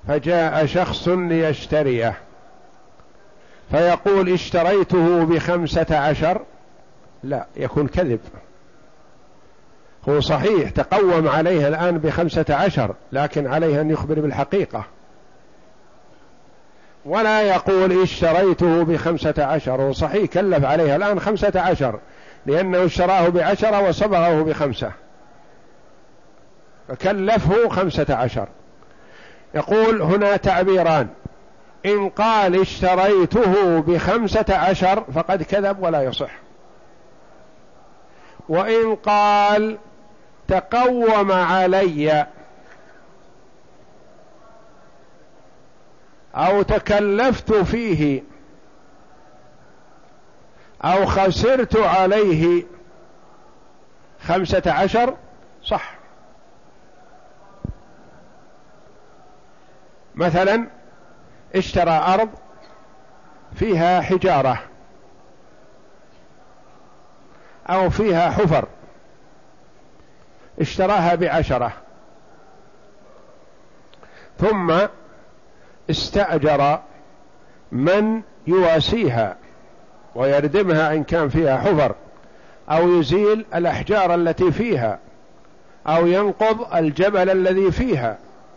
فجاء شخص ليشتريه فيقول اشتريته ب15، لا، يكون كذب. هو صحيح تقوم عليه الآن ب15، لكن عليه أن يخبر بالحقيقة، ولا يقول اشتريته ب15. هو صحيح كلف عليه الآن 15 لأنه اشتراه ب10 وصبغه ب5، فكلفه 15. يقول هنا تعبيران: إن قال اشتريته ب15 فقد كذب ولا يصح، وإن قال تقوم علي أو تكلفت فيه أو خسرت عليه 15 صح. مثلا اشترى أرض فيها حجارة أو فيها حفر، اشتراها ب10، ثم استأجر من يواسيها ويردمها إن كان فيها حفر، أو يزيل الأحجار التي فيها، أو ينقض الجبل الذي فيها،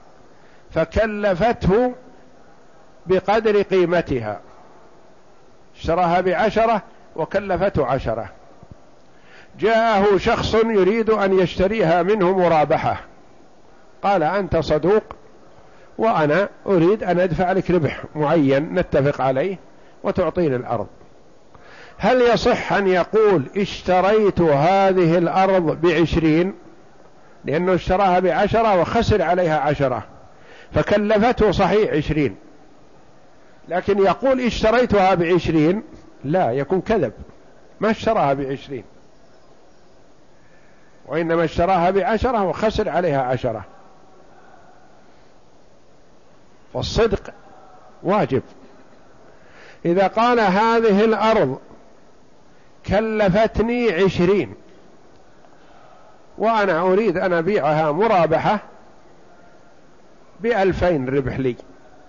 فكلفته بقدر قيمتها. اشتراها ب10 وكلفته 10. جاءه شخص يريد أن يشتريها منه مرابحة، قال أنت صدوق وأنا أريد أن أدفع لك ربح معين نتفق عليه وتعطيني الأرض. هل يصح أن يقول اشتريت هذه الأرض ب20 لأنه اشتراها ب10 وخسر عليها 10، فكلفته صحيح 20، لكن يقول اشتريتها ب20؟ لا، يكون كذب، ما اشتراها ب20 وإنما اشتراها ب10 وخسر عليها 10. والصدق واجب. إذا قال هذه الأرض كلفتني 20 وأنا أريد أن أبيعها مرابحة ب2000 ربح لي،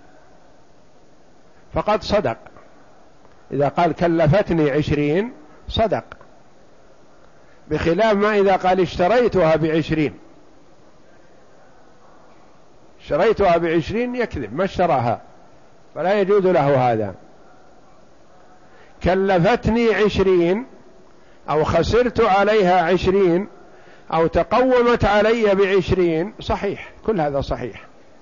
فقد صدق. إذا قال كلفتني 20 صدق، بخلاف ما إذا قال اشتريتها ب20. اشتريتها ب20 يكذب، ما اشتراها، فلا يجوز له هذا. كلفتني 20 أو خسرت عليها 20 أو تقومت علي ب20 صحيح، كل هذا صحيح.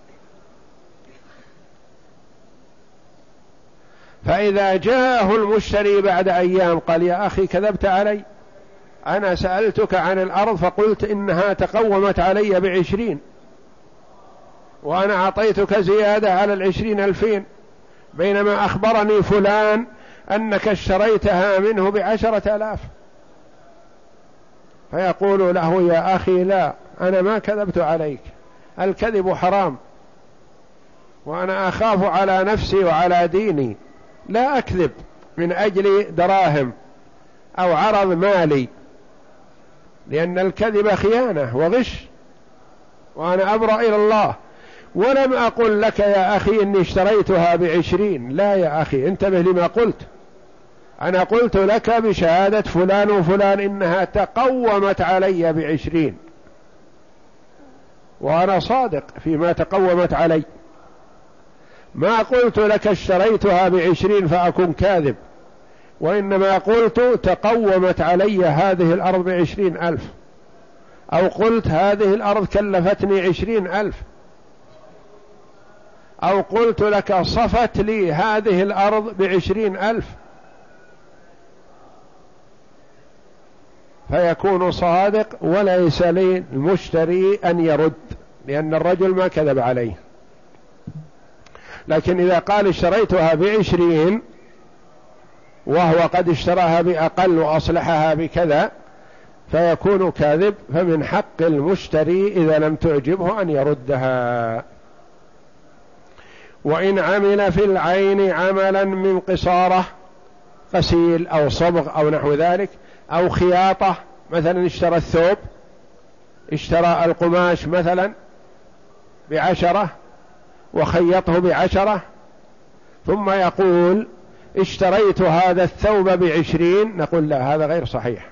فإذا جاءه المشتري بعد أيام قال يا أخي كذبت علي، أنا سألتك عن الأرض فقلت إنها تقومت علي ب20 وأنا أعطيتك زيادة على 20,000، بينما أخبرني فلان أنك اشتريتها منه ب10,000. فيقول له يا أخي لا، أنا ما كذبت عليك، الكذب حرام، وأنا أخاف على نفسي وعلى ديني، لا أكذب من أجل دراهم أو عرض مالي، لأن الكذب خيانة وغش، وأنا أبرأ إلى الله. ولم أقل لك يا أخي إني اشتريتها ب20، لا يا أخي انتبه لما قلت، أنا قلت لك بشهادة فلان وفلان إنها تقومت علي ب20 وأنا صادق فيما تقومت علي، ما قلت لك اشتريتها ب20 فأكون كاذب، وإنما قلت تقومت علي هذه الأرض ب20,000، أو قلت هذه الأرض كلفتني 20,000، أو قلت لك صفت لي هذه الأرض ب20,000، فيكون صادق وليس للمشتري أن يرد، لأن الرجل ما كذب عليه. لكن إذا قال اشتريتها ب20 وهو قد اشتراها بأقل وأصلحها بكذا فيكون كاذب، فمن حق المشتري إذا لم تعجبه أن يردها. وإن عمل في العين عملا من قصارة، غسيل أو صبغ أو نحو ذلك، أو خياطة، مثلا اشترى الثوب، اشترى القماش مثلا ب10 وخيطه ب10، ثم يقول اشتريت هذا الثوب ب20، نقول لا، هذا غير صحيح.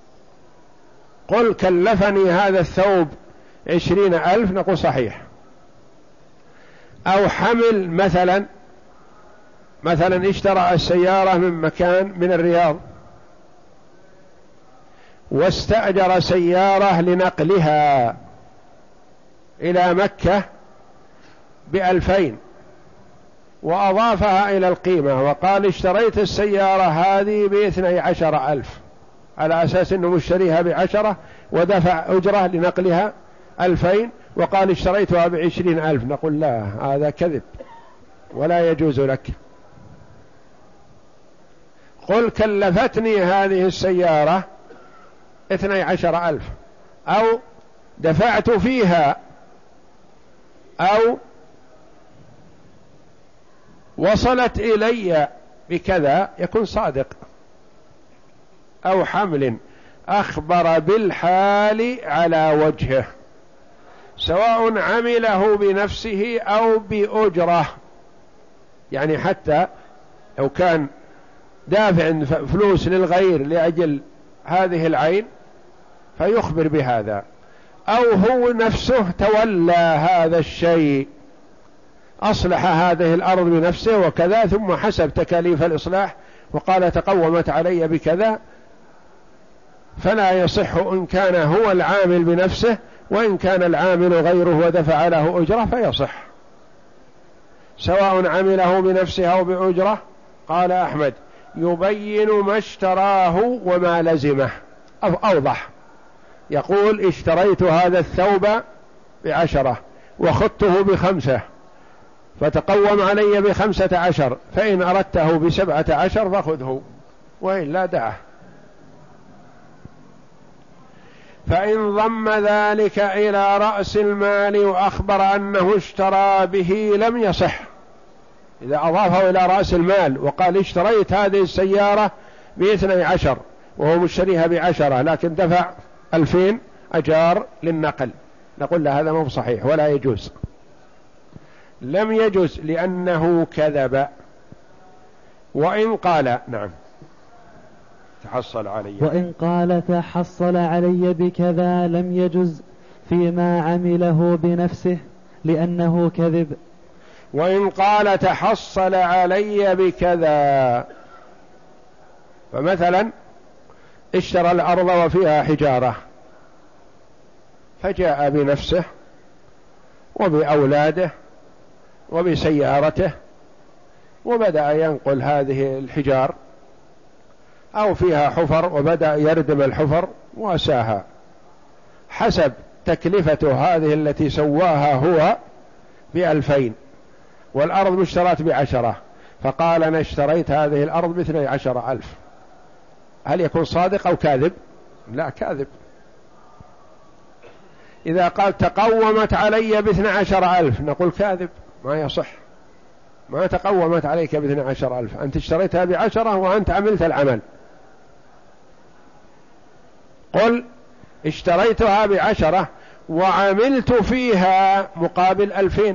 قل كلفني هذا الثوب 20,000، نقول صحيح. أو حمل مثلا اشترى السيارة من مكان من الرياض واستأجر سيارة لنقلها إلى مكة ب2,000 وأضافها إلى القيمة وقال اشتريت السيارة هذه ب12,000 على أساس أنه مشتريها ب10 ودفع أجرة لنقلها 2,000 وقال اشتريتها ب20,000، نقول لا، هذا كذب ولا يجوز لك. قل كلفتني هذه السيارة 12,000 أو دفعت فيها أو وصلت إلي بكذا، يكون صادق. أو حمل أخبر بالحال على وجهه، سواء عمله بنفسه أو بأجرة، يعني حتى لو كان دافع فلوس للغير لأجل هذه العين فيخبر بهذا، أو هو نفسه تولى هذا الشيء، أصلح هذه الأرض بنفسه وكذا، ثم حسب تكاليف الإصلاح وقال تقومت علي بكذا، فلا يصح إن كان هو العامل بنفسه، وإن كان العامل غيره ودفع له أجرة فيصح، سواء عمله بنفسه أو بأجرة. قال أحمد يبين ما اشتراه وما لزمه، أوضح، يقول اشتريت هذا الثوب ب10 وخذته ب5 فتقوم علي ب15، فإن أردته ب17 فخذه وإلا دعه. فإن ضم ذلك إلى رأس المال وأخبر أنه اشترى به لم يصح. إذا أضافه إلى رأس المال وقال اشتريت هذه السيارة ب12 وهو مشتريها ب10 لكن دفع 2,000 أجار للنقل، نقول له هذا مو صحيح ولا يجوز، لم يجوز لأنه كذب. وإن قال نعم تحصل علي، وإن قال تحصل علي بكذا لم يجز فيما عمله بنفسه لأنه كذب. وإن قال تحصل علي بكذا، فمثلا اشترى الأرض وفيها حجارة فجاء بنفسه وبأولاده وبسيارته وبدأ ينقل هذه الحجار، أو فيها حفر وبدأ يردم الحفر وأساها حسب تكلفة هذه التي سواها هو ب2,000 والأرض مشترات ب10، فقال أنا اشتريت هذه الأرض ب12,000، هل يكون صادق أو كاذب؟ لا، كاذب. إذا قال تقومت علي ب12,000 نقول كاذب، ما يصح، ما تقومت عليك ب12,000، أنت اشتريتها ب10 وأنت عملت العمل. قل اشتريتها ب10 وعملت فيها مقابل 2,000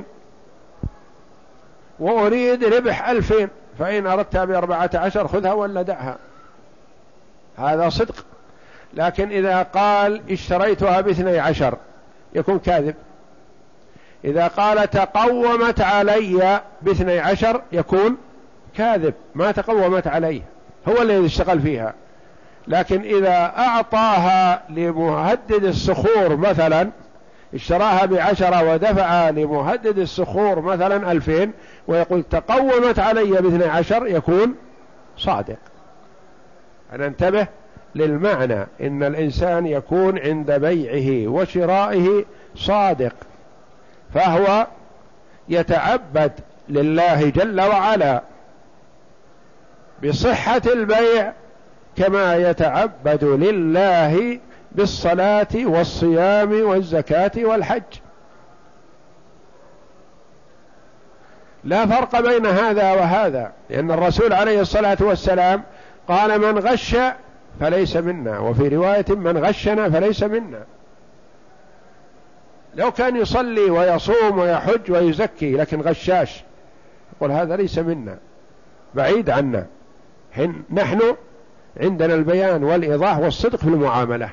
وأريد ربح 2,000، فإن أردتها ب14 خذها ولا دعها، هذا صدق. لكن إذا قال اشتريتها ب12 يكون كاذب. إذا قال تقومت علي ب12 يكون كاذب، ما تقومت عليه، هو الذي اشتغل فيها. لكن إذا أعطاها لمهدد الصخور مثلا، اشتراها ب10 ودفع لمهدد الصخور مثلا 2,000 ويقول تقومت علي ب12 يكون صادق. ننتبه للمعنى، إن الإنسان يكون عند بيعه وشرائه صادق، فهو يتعبد لله جل وعلا بصحة البيع كما يتعبد لله بالصلاة والصيام والزكاة والحج. لا فرق بين هذا وهذا، لأن الرسول عليه الصلاة والسلام قال من غش فليس منا، وفي رواية من غشنا فليس منا. لو كان يصلي ويصوم ويحج ويزكي لكن غشاش، يقول هذا ليس منا، بعيد عنا، نحن عندنا البيان والإيضاح والصدق في المعاملة.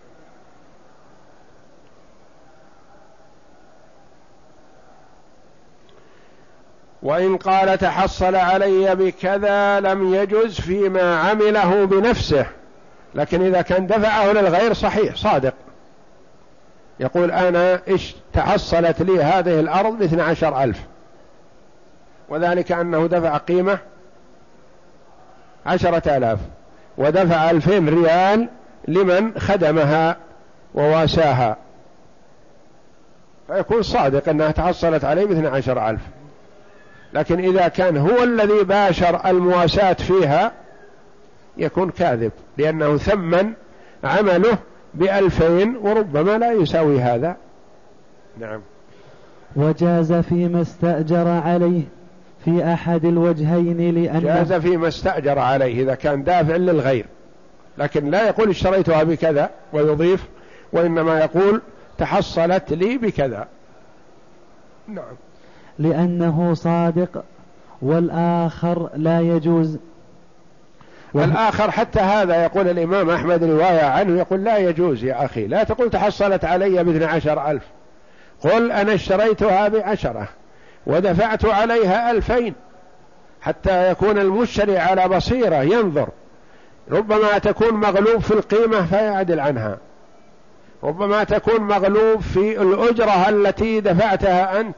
وإن قال تحصل علي بكذا لم يجز فيما عمله بنفسه، لكن إذا كان دفعه للغير صحيح صادق، يقول أنا تحصلت لي هذه الأرض ب12,000، وذلك أنه دفع قيمة 10,000 ودفع 2,000 ريال لمن خدمها وواساها، فيكون صادق أنها تحصلت عليه ب12,000. لكن إذا كان هو الذي باشر المواساة فيها يكون كاذب، لأنه ثمن عمله ب2,000 وربما لا يساوي هذا. نعم. وجاز فيما استأجر عليه في أحد الوجهين، لأنه جاز فيما استأجر عليه إذا كان دافع للغير، لكن لا يقول اشتريتها بكذا ويضيف، وإنما يقول تحصلت لي بكذا. نعم. لأنه صادق، والآخر لا يجوز. الآخر حتى هذا يقول الإمام أحمد رواية عنه يقول لا يجوز يا أخي، لا تقول تحصلت علي ب12,000، قل أنا اشتريتها ب10 ودفعت عليها 2,000، حتى يكون المشتري على بصيرة ينظر، ربما تكون مغلوب في القيمة فيعدل عنها، ربما تكون مغلوب في الأجرة التي دفعتها أنت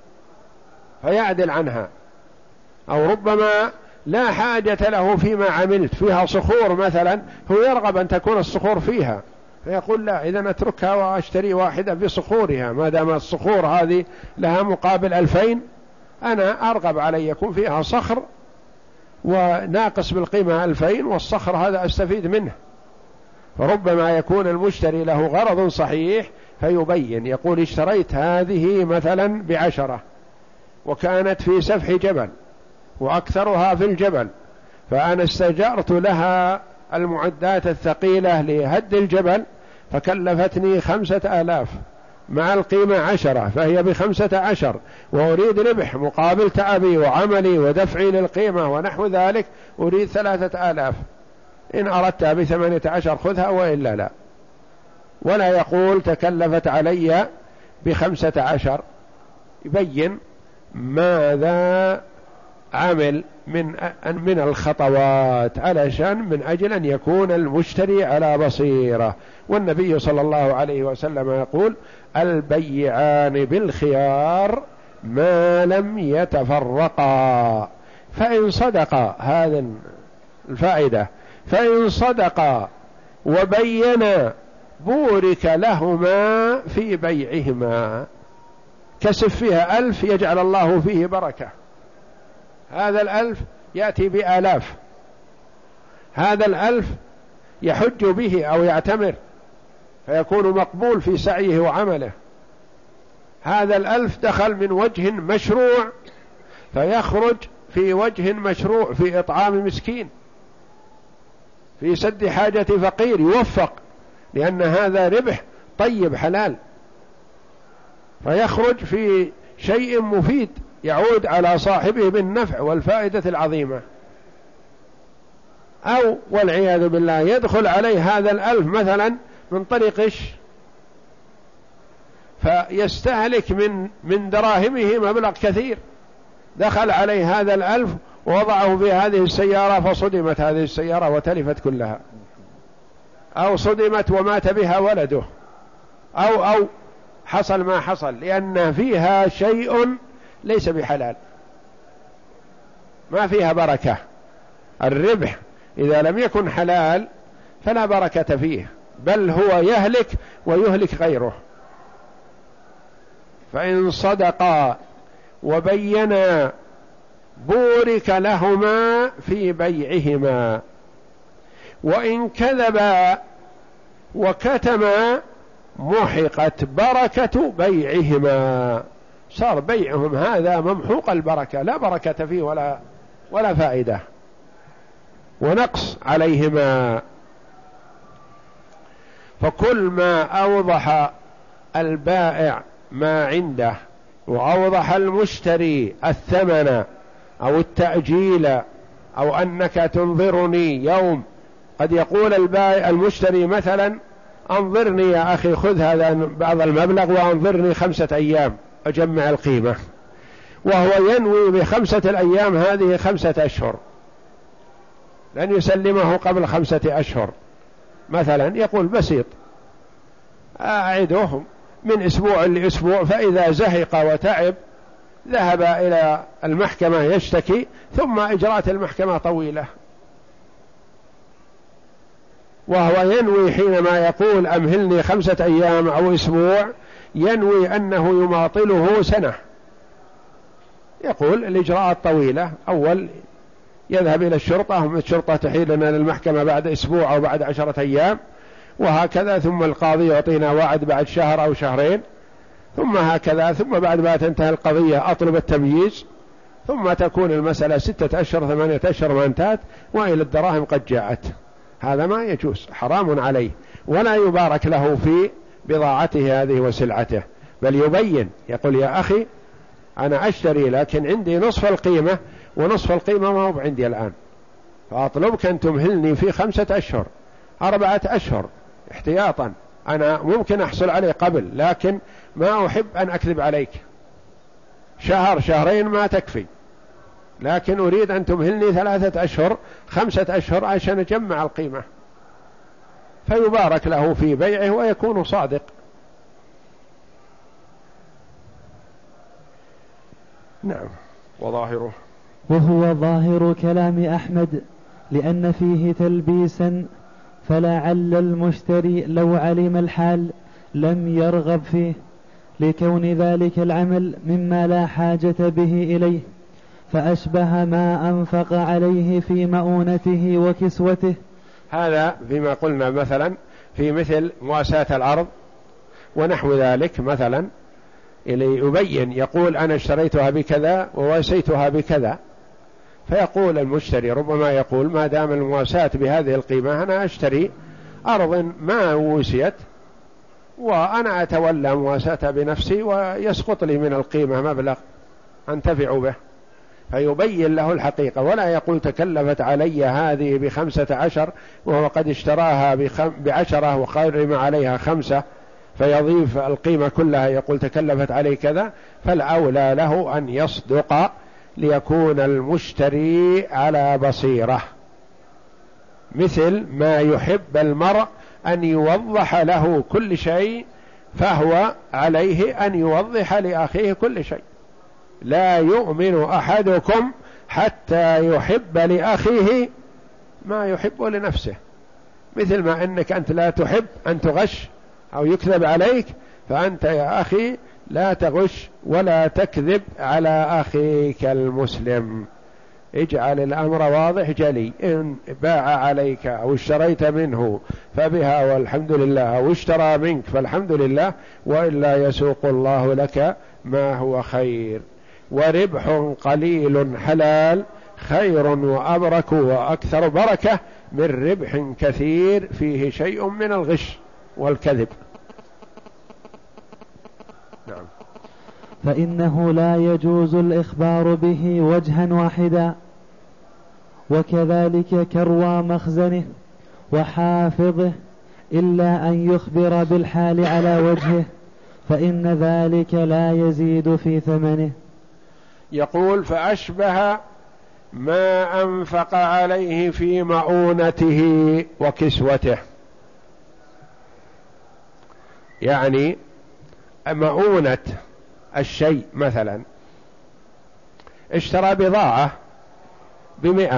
فيعدل عنها، أو ربما لا حاجة له فيما عملت، فيها صخور مثلا هو يرغب أن تكون الصخور فيها، فيقول لا، إذا أتركها وأشتري واحدة بصخورها، ما دام الصخور هذه لها مقابل 2,000 أنا أرغب علي يكون فيها صخر وناقص بالقيمة 2,000 والصخر هذا أستفيد منه. فربما يكون المشتري له غرض صحيح فيبين، يقول اشتريت هذه مثلا ب10 وكانت في سفح جبل وأكثرها في الجبل، فأنا استجرت لها المعدات الثقيلة لهد الجبل فكلفتني 5,000 مع القيمة 10، فهي ب15، وأريد ربح مقابل تعبي وعملي ودفعي للقيمة ونحو ذلك، أريد 3,000، إن أردتها ب18 خذها وإلا لا. ولا يقول تكلفت علي ب15، يبين ماذا عمل من الخطوات علشان من أجل أن يكون المشتري على بصيرة. والنبي صلى الله عليه وسلم يقول البيعان بالخيار ما لم يتفرقا، فإن صدقا، هذا الفائدة، فإن صدقا وبينا بورك لهما في بيعهما، كسب فيها 1,000 يجعل الله فيه بركة، هذا 1,000 يأتي ب1000، هذا 1,000 يحج به أو يعتمر فيكون مقبول في سعيه وعمله، هذا 1,000 دخل من وجه مشروع فيخرج في وجه مشروع، في إطعام مسكين، في سد حاجة فقير، يوفق، لأن هذا ربح طيب حلال، فيخرج في شيء مفيد يعود على صاحبه بالنفع والفائدة العظيمة. أو والعياذ بالله يدخل عليه هذا 1,000 مثلا من طريق فيستهلك من دراهمه مبلغ كثير، دخل عليه هذا 1,000 ووضعه في هذه السيارة فصدمت هذه السيارة وتلفت كلها، أو صدمت ومات بها ولده، أو حصل ما حصل، لأن فيها شيء ليس بحلال، ما فيها بركة. الربح إذا لم يكن حلال فلا بركة فيه، بل هو يهلك ويهلك غيره. فإن صدقا وبينا بورك لهما في بيعهما، وإن كذبا وكتما محقت بركة بيعهما، صار بيعهم هذا ممحوق البركة، لا بركة فيه ولا فائدة، ونقص عليهما. فكل ما أوضح البائع ما عنده وأوضح المشتري الثمن أو التأجيل أو أنك تنظرني يوم، قد يقول البائع المشتري مثلا أنظرني يا أخي، خذ هذا بعض المبلغ وأنظرني 5 أيام أجمع القيمة، وهو ينوي ب5 الأيام هذه 5 أشهر، لن يسلمه قبل 5 أشهر مثلا، يقول بسيط أعده من أسبوع لأسبوع، فإذا زهق وتعب ذهب إلى المحكمة يشتكي، ثم إجراءات المحكمة طويلة، وهو ينوي حينما يقول أمهلني 5 أيام أو أسبوع ينوي أنه يماطله سنة، يقول الإجراءات طويلة، أول يذهب إلى الشرطة، الشرطة تحيلنا للمحكمة بعد أسبوع أو بعد 10 أيام، وهكذا، ثم القاضي يعطينا وعد بعد شهر أو شهرين، ثم هكذا، ثم بعد ما تنتهي القضية أطلب التمييز، ثم تكون المسألة 6 أشهر 8 أشهر ما انتهت وإلى الدراهم قد جاءت. هذا ما يجوز، حرام عليه، ولا يبارك له في بضاعته هذه وسلعته، بل يبين يقول يا أخي أنا أشتري لكن عندي نصف القيمة، ونصف القيمة ما هو عندي الآن، فأطلبك أن تمهلني في 5 أشهر 4 أشهر احتياطا، أنا ممكن أحصل عليه قبل، لكن ما أحب أن أكذب عليك، شهر شهرين ما تكفي، لكن أريد أن تمهلني 3 أشهر 5 أشهر عشان أجمع القيمة، فيبارك له في بيعه ويكون صادق. نعم. وظاهره، وهو ظاهر كلام أحمد لأن فيه تلبيسا، فلعل المشتري لو علم الحال لم يرغب فيه، لكون ذلك العمل مما لا حاجة به إليه، فأشبه ما أنفق عليه في مؤونته وكسوته. هذا فيما قلنا مثلا في مثل مواساة الأرض ونحو ذلك، مثلا اللي يبين يقول أنا اشتريتها بكذا وواسيتها بكذا، فيقول المشتري ربما يقول ما دام المواساة بهذه القيمة أنا أشتري أرض ما وسيت وأنا أتولى مواساتها بنفسي ويسقط لي من القيمة مبلغ أنتفع به، فيبين له الحقيقة، ولا يقول تكلفت علي هذه ب15 وهو قد اشتراها ب10 وقرم عليها 5، فيضيف القيمة كلها يقول تكلفت علي كذا. فالأولى له أن يصدق ليكون المشتري على بصيرة، مثل ما يحب المرء أن يوضح له كل شيء، فهو عليه أن يوضح لأخيه كل شيء. لا يؤمن أحدكم حتى يحب لأخيه ما يحب لنفسه، مثل ما أنك أنت لا تحب أن تغش أو يكذب عليك، فأنت يا أخي لا تغش ولا تكذب على أخيك المسلم. اجعل الأمر واضح جلي، إن باع عليك أو اشتريت منه فبها والحمد لله، أو اشترى منك فالحمد لله، وإلا يسوق الله لك ما هو خير. وربح قليل حلال خير وأبرك وأكثر بركة من ربح كثير فيه شيء من الغش والكذب. نعم. فإنه لا يجوز الإخبار به وجها واحدا، وكذلك كروى مخزنه وحافظه، إلا أن يخبر بالحال على وجهه، فإن ذلك لا يزيد في ثمنه. يقول فأشبه ما أنفق عليه في مؤونته وكسوته، يعني مؤونة الشيء، مثلا اشترى بضاعة ب100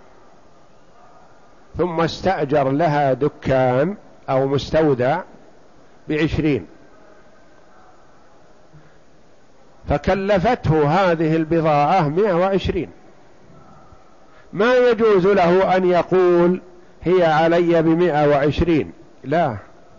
ثم استأجر لها دكان أو مستودع ب20، فكلفته هذه البضاعة 120، ما يجوز له أن يقول هي علي ب120، لا،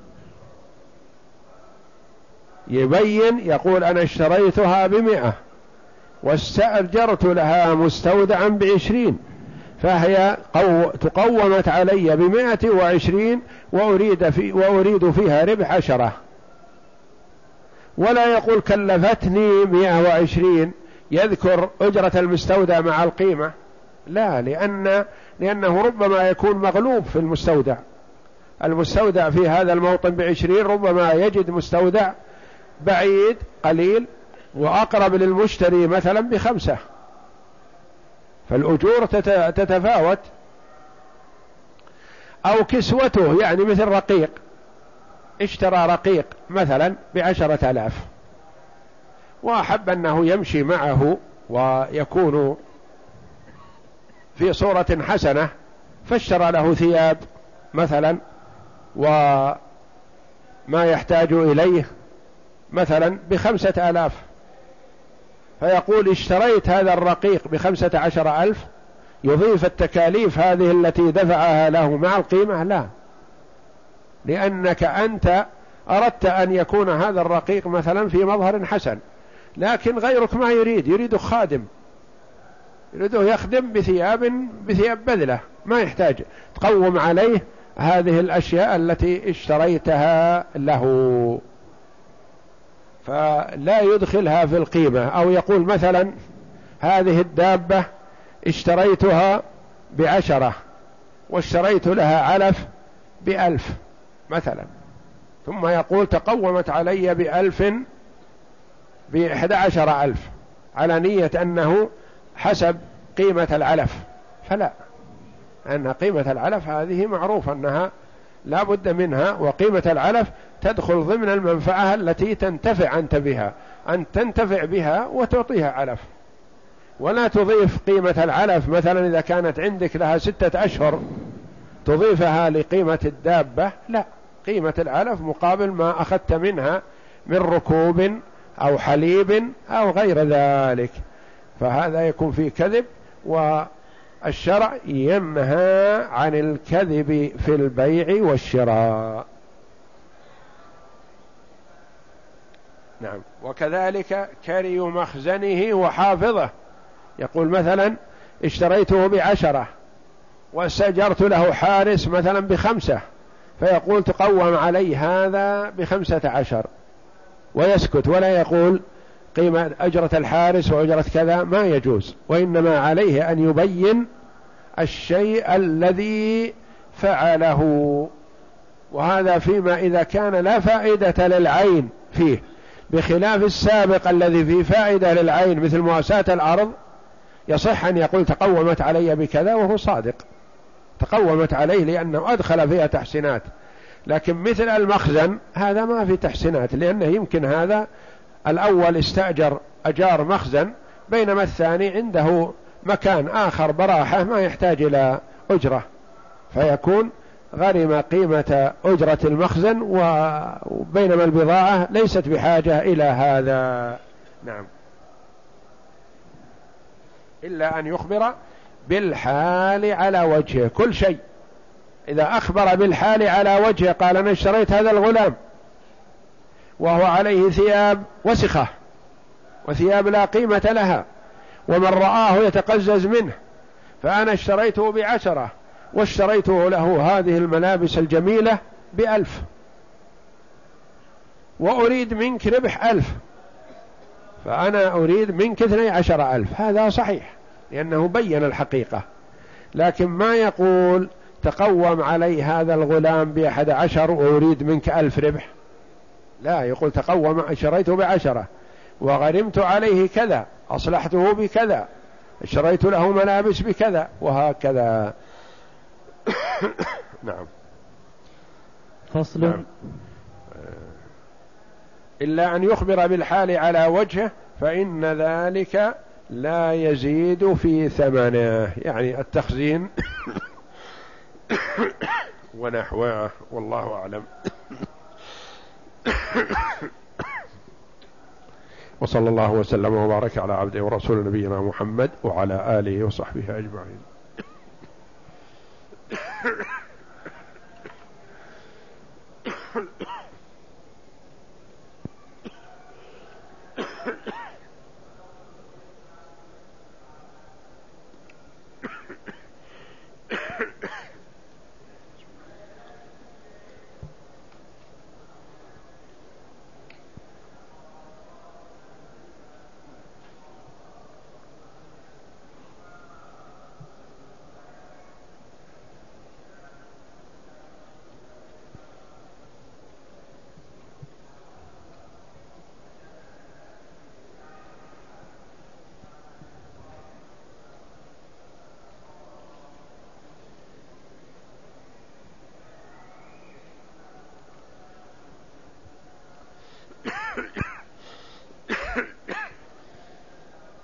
يبين يقول أنا اشتريتها ب100 واستأجرت لها مستودعا ب20، فهي تقومت علي ب120 وأريد فيها ربح 10، ولا يقول كلفتني 120 يذكر أجرة المستودع مع القيمة، لا، لأنه ربما يكون مغلوب في المستودع في هذا الموطن ب20، ربما يجد مستودع بعيد قليل وأقرب للمشتري مثلا ب5، فالأجور تتفاوت. أو كسوته، يعني مثل رقيق، اشترى رقيق مثلا ب10,000 وأحب أنه يمشي معه ويكون في صورة حسنة، فاشترى له ثياب مثلا وما يحتاج إليه مثلا ب5,000، فيقول اشتريت هذا الرقيق ب15,000، يضيف التكاليف هذه التي دفعها له مع القيمة؟ لا، لأنك أنت أردت أن يكون هذا الرقيق مثلا في مظهر حسن، لكن غيرك ما يريد خادم، يريده يخدم بثياب بذلة، ما يحتاج تقوم عليه هذه الأشياء التي اشتريتها له، فلا يدخلها في القيمة. أو يقول مثلا هذه الدابة اشتريتها ب10 واشتريت لها علف ب1,000 مثلا، ثم يقول تقومت علي ب1,000 ب11,000 على نية أنه حسب قيمة العلف، فلا، أن قيمة العلف هذه معروف أنها لا بد منها، وقيمة العلف تدخل ضمن المنفعة التي تنتفع أنت بها، أن تنتفع بها وتعطيها علف، ولا تضيف قيمة العلف مثلا إذا كانت عندك لها 6 أشهر تضيفها لقيمة الدابة، لا، قيمة العلف مقابل ما أخذت منها من ركوب أو حليب أو غير ذلك، فهذا يكون فيه كذب، والشرع ينهى عن الكذب في البيع والشراء. نعم. وكذلك كري مخزنه وحافظه، يقول مثلا اشتريته ب10 واستأجرت له حارس مثلا ب5، فيقول تقوم علي هذا ب15 ويسكت ولا يقول قيمة أجرة الحارس وأجرة كذا، ما يجوز، وإنما عليه أن يبين الشيء الذي فعله، وهذا فيما إذا كان لا فائدة للعين فيه، بخلاف السابق الذي فيه فائدة للعين مثل مواساة الأرض، يصح أن يقول تقومت علي بكذا وهو صادق، تقومت عليه لأنه أدخل فيها تحسينات، لكن مثل المخزن هذا ما في تحسينات، لأنه يمكن هذا الأول أجار مخزن، بينما الثاني عنده مكان آخر براحة ما يحتاج إلى أجرة، فيكون غرم قيمة أجرة المخزن، وبينما البضاعة ليست بحاجة إلى هذا. نعم. إلا أن يخبر بالحال على وجهه، كل شيء إذا أخبر بالحال على وجهه، قال أنا اشتريت هذا الغلام وهو عليه ثياب وسخة وثياب لا قيمة لها ومن رآه يتقزز منه، فأنا اشتريته ب10 واشتريته له هذه الملابس الجميلة ب1,000 وأريد منك ربح 1,000، فأنا أريد منك 12,000، هذا صحيح لأنه بين الحقيقة، لكن ما يقول تقوم علي هذا الغلام ب11 وأريد منك 1,000 ربح، لا، يقول تقوم اشتريته ب10 وغرمت عليه كذا، أصلحته بكذا، اشتريت له ملابس بكذا، وهكذا. نعم. فصل. نعم. إلا أن يخبر بالحال على وجهه فإن ذلك لا يزيد في ثمنه، يعني التخزين ونحوه، والله أعلم. وصلى الله وسلم وبارك على عبده ورسول نبينا محمد وعلى آله وصحبه أجمعين.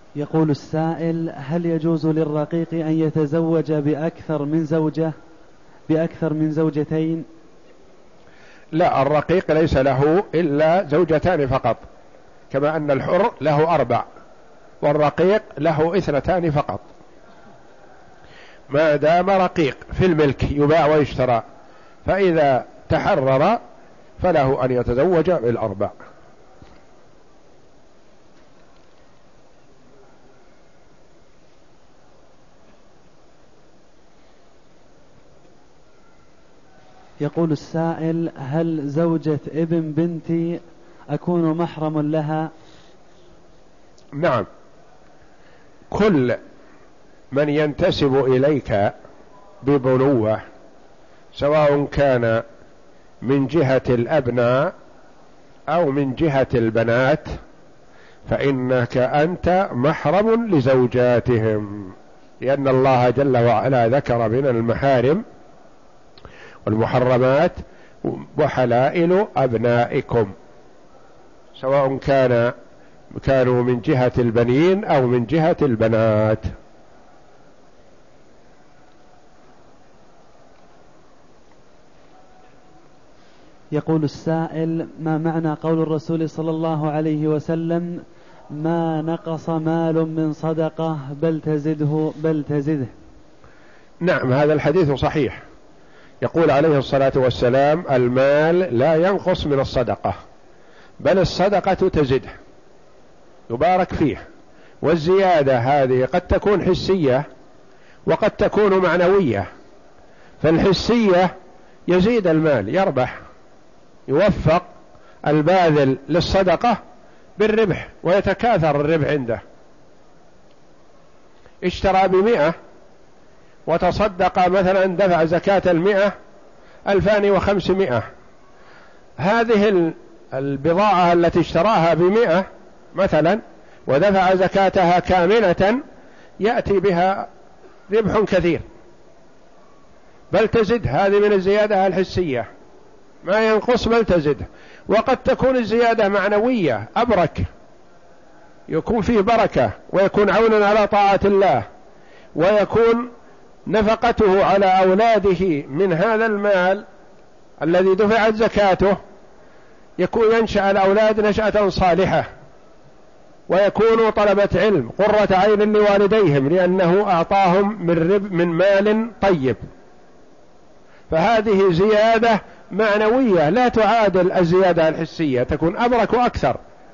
يقول السائل: هل يجوز للرقيق أن يتزوج بأكثر من زوجتين؟ لا، الرقيق ليس له إلا زوجتان فقط، كما أن الحر له 4 والرقيق له 2 فقط، ما دام رقيق في الملك يباع ويشترى، فإذا تحرر فله أن يتزوج بال4. يقول السائل: هل زوجة ابن بنتي أكون محرم لها؟ نعم، كل من ينتسب إليك ببنوة سواء كان من جهة الأبناء أو من جهة البنات فإنك أنت محرم لزوجاتهم، لأن الله جل وعلا ذكر من المحارم والمحرمات: وحلائل أبنائكم، سواء كانوا من جهة البنين أو من جهة البنات. يقول السائل: ما معنى قول الرسول صلى الله عليه وسلم: ما نقص مال من صدقة بل تزده؟ نعم، هذا الحديث صحيح، يقول عليه الصلاة والسلام: المال لا ينقص من الصدقة، بل الصدقة تزده يبارك فيه. والزيادة هذه قد تكون حسية وقد تكون معنوية، فالحسية يزيد المال، يربح، يوفق الباذل للصدقة بالربح ويتكاثر الربح عنده. اشترى ب100 وتصدق مثلا، دفع زكاة 100 2500، هذه البضاعة التي اشتراها ب100 مثلا ودفع زكاتها كاملة يأتي بها ربح كثير، بل تزد. هذه من الزيادة الحسية، ما ينقص بل تزد. وقد تكون الزيادة معنوية، أبرك، يكون فيه بركة ويكون عونا على طاعة الله، ويكون نفقته على أولاده من هذا المال الذي دفعت زكاته، يكون ينشأ الأولاد نشأة صالحة، ويكونوا طلبة علم قرة عين لوالديهم، لأنه أعطاهم من مال طيب. فهذه زيادة معنوية لا تعادل الزيادة الحسية، تكون أبرك وأكثر.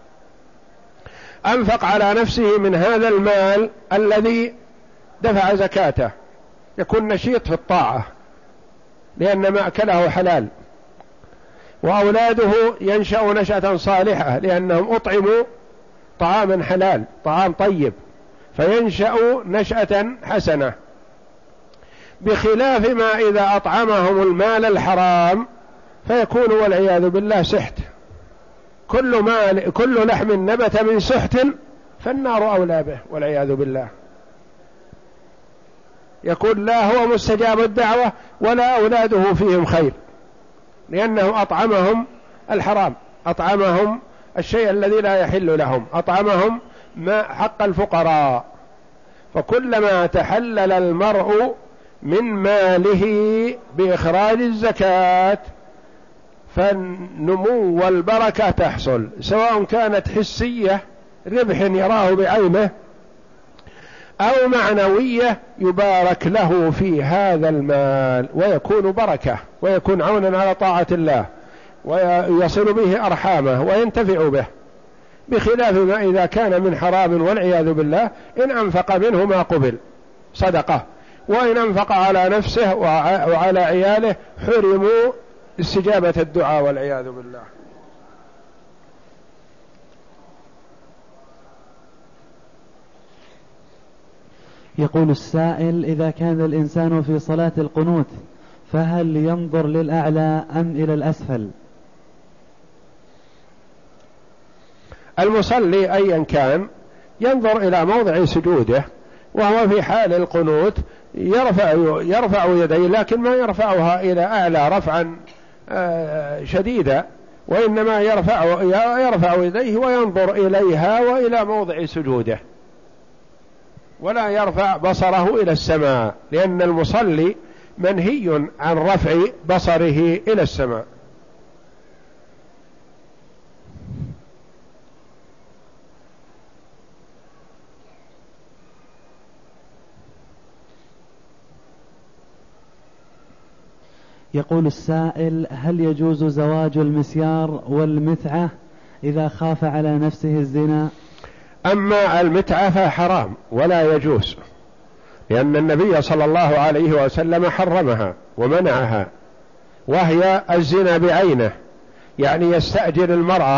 أنفق على نفسه من هذا المال الذي دفع زكاته، يكون نشيط في الطاعة لأن مأكله حلال، وأولاده ينشأ نشأة صالحة لأنهم أطعموا طعاما حلال، طعام طيب، فينشأ نشأة حسنة. بخلاف ما إذا أطعمهم المال الحرام فيكون والعياذ بالله سحت. كل لحم نبت من سحت فالنار أولى به والعياذ بالله. يكون لا هو مستجاب الدعوة ولا أولاده فيهم خير، لأنه أطعمهم الحرام، أطعمهم الشيء الذي لا يحل لهم، أطعمهم ما حق الفقراء. فكلما تحلل المرء من ماله بإخراج الزكاة فالنمو والبركة تحصل، سواء كانت حسية ربح يراه بعينه أو معنوية يبارك له في هذا المال ويكون بركة ويكون عونا على طاعة الله ويصل به أرحامه وينتفع به، بخلاف ما إذا كان من حرام والعياذ بالله، إن أنفق منه ما قبل صدقة، وإن أنفق على نفسه وعلى عياله حرموا استجابة الدعاء والعياذ بالله. يقول السائل: إذا كان الإنسان في صلاة القنوت فهل ينظر للأعلى أم إلى الأسفل؟ المصلي أيا كان ينظر إلى موضع سجوده، وهو في حال القنوت يرفع يديه، لكن ما يرفعها إلى أعلى رفعا شديدا، وإنما يرفع يديه وينظر إليها وإلى موضع سجوده. ولا يرفع بصره إلى السماء، لأن المصلي منهي عن رفع بصره إلى السماء. يقول السائل: هل يجوز زواج المسيار والمتعة إذا خاف على نفسه الزنا؟ أما المتعة فحرام ولا يجوز، لأن النبي صلى الله عليه وسلم حرمها ومنعها، وهي الزنا بعينه، يعني يستأجر المرأة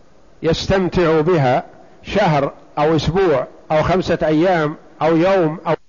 يستمتع بها شهر أو أسبوع أو 5 أيام أو يوم أو